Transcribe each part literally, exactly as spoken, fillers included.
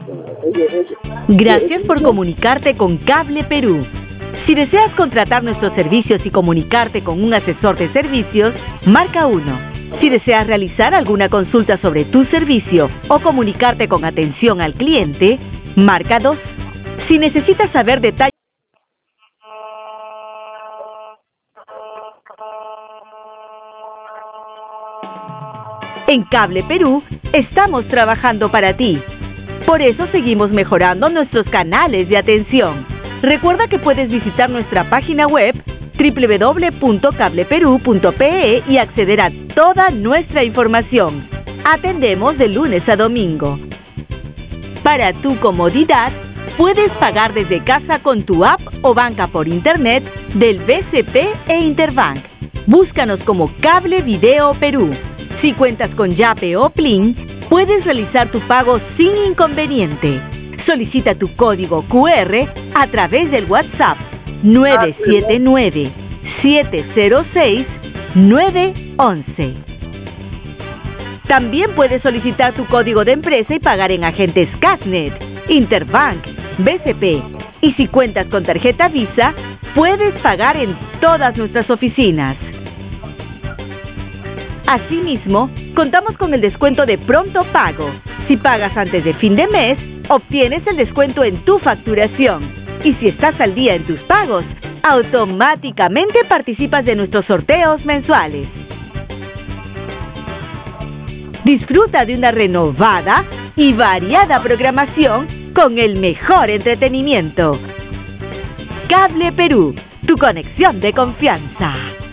Gracias por comunicarte con Cable Perú. Si deseas contratar nuestros servicios y comunicarte con un asesor de servicios, marca uno. Si deseas realizar alguna consulta sobre tu servicio o comunicarte con atención al cliente, marca dos. Si necesitas saber detalles en Cable Perú, estamos trabajando para ti. Por eso seguimos mejorando nuestros canales de atención. Recuerda que puedes visitar nuestra página web doble u doble u doble u punto cable perú punto pe e y acceder a toda nuestra información. Atendemos de lunes a domingo. Para tu comodidad, puedes pagar desde casa con tu app o banca por internet del B C P e Interbank. Búscanos como Cable Video Perú. Si cuentas con Yape o Plin, puedes realizar tu pago sin inconveniente. Solicita tu código cu erre a través del WhatsApp nueve siete nueve, siete cero seis, nueve uno uno. También puedes solicitar tu código de empresa y pagar en agentes Casnet, Interbank, B C P. Y si cuentas con tarjeta Visa, puedes pagar en todas nuestras oficinas. Asimismo, contamos con el descuento de pronto pago. Si pagas antes de fin de mes, obtienes el descuento en tu facturación. Y si estás al día en tus pagos, automáticamente participas de nuestros sorteos mensuales. Disfruta de una renovada y variada programación con el mejor entretenimiento. Cable Perú, tu conexión de confianza.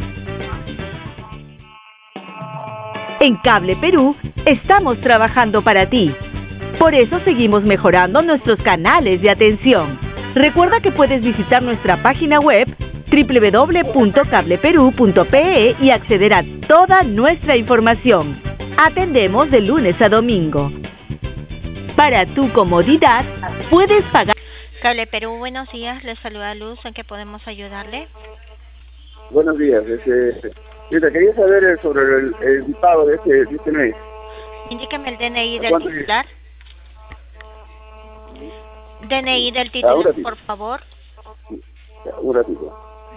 En Cable Perú, estamos trabajando para ti. Por eso seguimos mejorando nuestros canales de atención. Recuerda que puedes visitar nuestra página web doble u doble u doble u punto cable perú punto pe e y acceder a toda nuestra información. Atendemos de lunes a domingo. Para tu comodidad, puedes pagar... Cable Perú, buenos días. Les saluda Luz. ¿En qué podemos ayudarle? Buenos días. Este, mira, quería saber eh, sobre el, el pago de este, de este mes. Indíqueme el D N I del titular. D N I del Ah, titular, por favor. Ya, un ratito.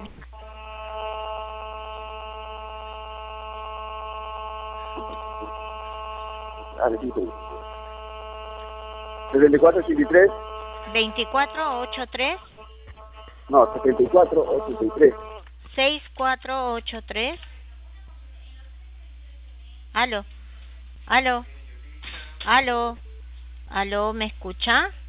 Ah, repito. setenta y cuatro ochenta y tres. veinticuatro ochenta y tres. No, setenta y cuatro ochenta y tres. sesenta y cuatro ochenta y tres. Aló. Aló. Aló. Aló, ¿me escucha?